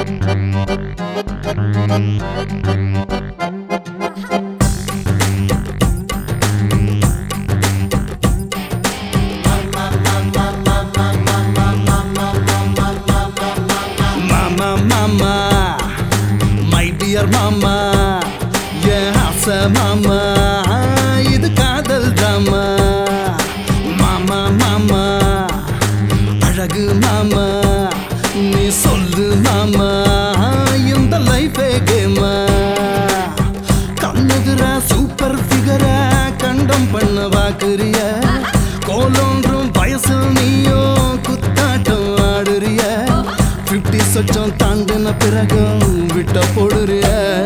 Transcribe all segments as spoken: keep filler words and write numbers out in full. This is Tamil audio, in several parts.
மாமா என் ஆசை மாமா இது காதல் டிராமா மாமா மாமா அழகு மாமா நீ சொல்லு மாமா இந்த லைஃபே கேமா கண்ணுதுரா சூப்பர் ஃபிகரா கண்டம் பண்ண வாக்குறிய கோலொன்றும் வயசில் நீயோ குத்தாட்டம் ஆடுறிய பிப்டி சொச்சம் தாண்டின பிறகும் விட்ட போடுறிய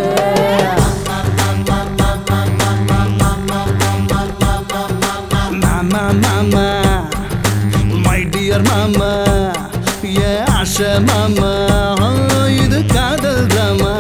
மாமா மாமா மை டியர் மாமா ஏ ஆஷா மாமா இது காதல் டிராமா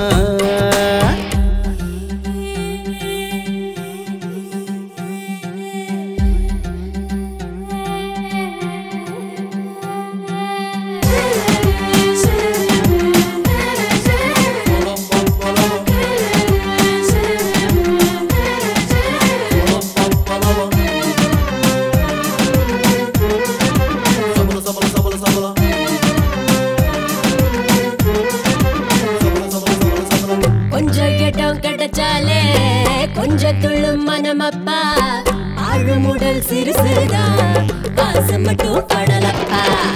கொஞ்சம் துள்ளும் மனமப்பா ஆழு முடல் சிறு சிறுதா பாசம் மட்டும் கடலப்பா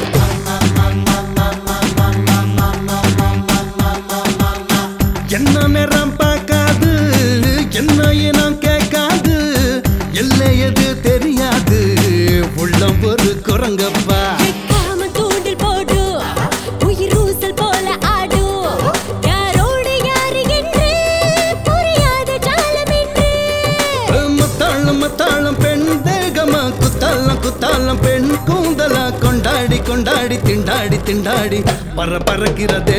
என்ன நேரம் பார்க்காது என்ன இனம் கேட்காது எல்லை எது தெரியாது உள்ளம் ஒரு குரங்கப்பா தூண்டில் போடு உயிர் ஊசல் போல ஆடு யாரோடு யாரு என்று புரியாத ஜாலம் என்று மத்தாளம் மத்தாளம் பெண் தேகமா குத்தாளம் குத்தாளம் பெண் கூந்தலா கொண்டாடி கொண்டாடி திண்டாடி திண்டாடி பற பறக்கிறதே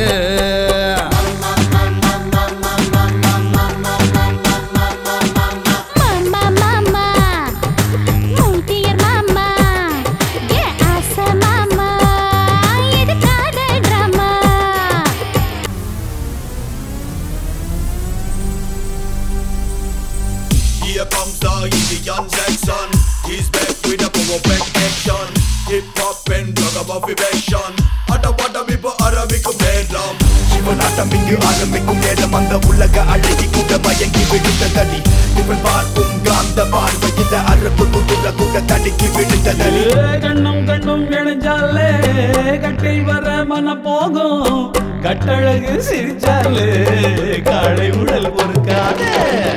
Here comes the Indian section. He's back with a power back action. Hip hop and drug above evasion. Ada wada vipa arabiku bedlam. சிவநாட்டமிங்கு ஆரம்பிக்கும் நேரம் அந்த உலக அழகி கூட பயங்கி விழுந்ததடி இவள் பார்க்கும் காந்த பார்வையில் அரப்பு குடுற கூட தடுக்கி விழுந்ததடி கண்ணும் கண்ணும் இணைஞ்சாலே கட்டை வர மன போகும் கட்டழகு சிரிச்சாலே காளை உடல் பொறுக்காதே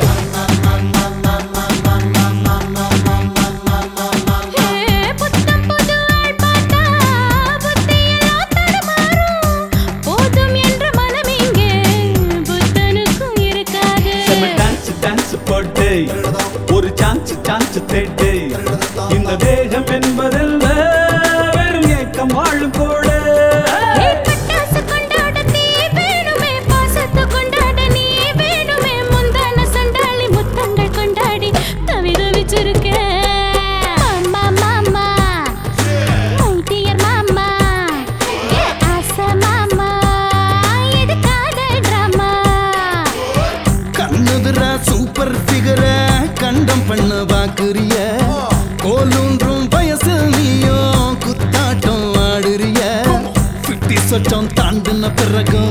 ஒரு சான்ஸ் சான்ஸ் தேட்டு இந்த தேகம் என்பதில் வெறும் ஏக்கம் வாழும் கூட சூப்பர் ஃபிகர கண்டம் பண்ண வாக்குறிய கோலூன்றும் வயசு நீயோ குத்தாட்டம் ஆடுறிய பிப்டி சொச்சம் தாண்டின பிறகும்